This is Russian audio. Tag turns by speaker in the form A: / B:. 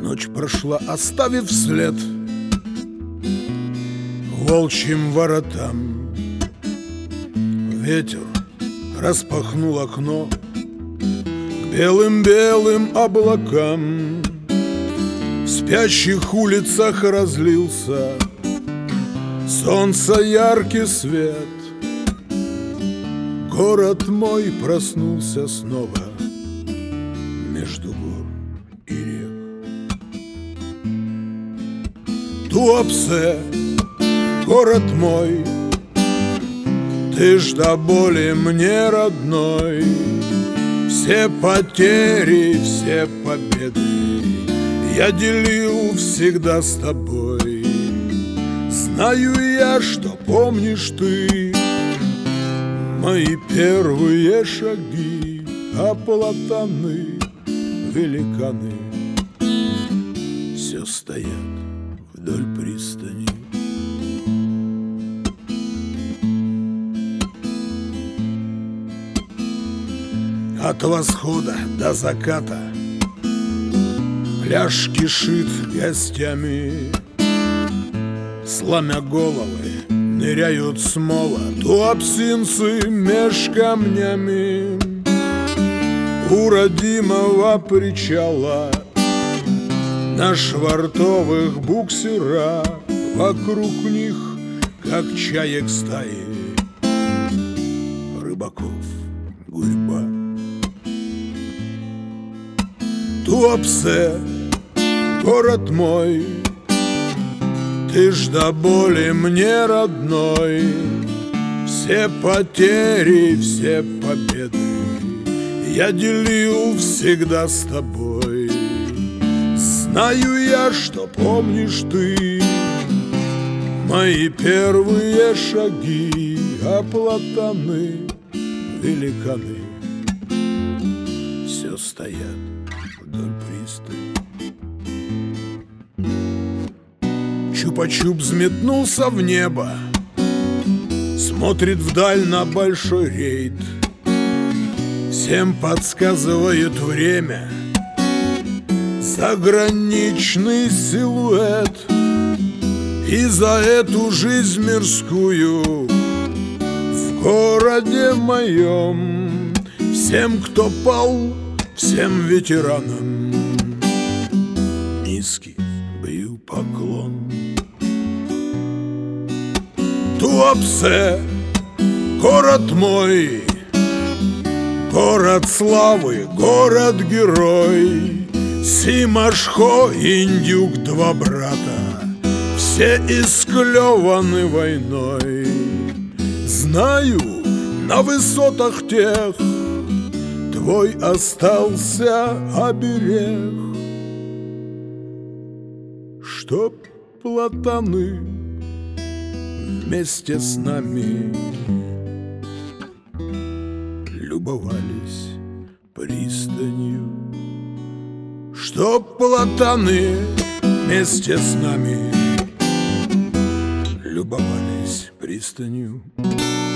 A: Ночь прошла, оставив след волчьим воротам. Ветер распахнул окно к белым-белым облакам. В спящих улицах разлился солнца яркий свет. Город мой проснулся снова между гор и рек. Туапсе, город мой, ты ж до боли мне родной. Все потери, все победы я делил всегда с тобой. Знаю я, что помнишь ты мои первые шаги, а платаны, великаны все стоят вдоль пристани. От восхода до заката пляж кишит гостями. Сломя головы, ныряют смола туапсинцы меж камнями. У родимого причала на швартовых буксирах вокруг них, как чаек стаи, рыбаков гурьба. Туапсе, город мой, ты ж до боли мне родной. Все потери, все победы я делил всегда с тобой. Знаю я, что помнишь ты мои первые шаги, а платаны, великаны все стоят вдоль пристани. Чупа-чуп взметнулся в небо, смотрит вдаль на большой рейд. Всем подсказывает время заграничный силуэт. И за эту жизнь мирскую в городе моем всем, кто пал, всем ветеранам низкий бью поклон. Туапсе, город мой, город славы, город-герой. Симашхо, Индюк, два брата, все исклеваны войной. Знаю, на высотах тех твой остался оберег, чтоб платаны вместе с нами любовались пристанью. Чтоб платаны вместе с нами любовались пристанью.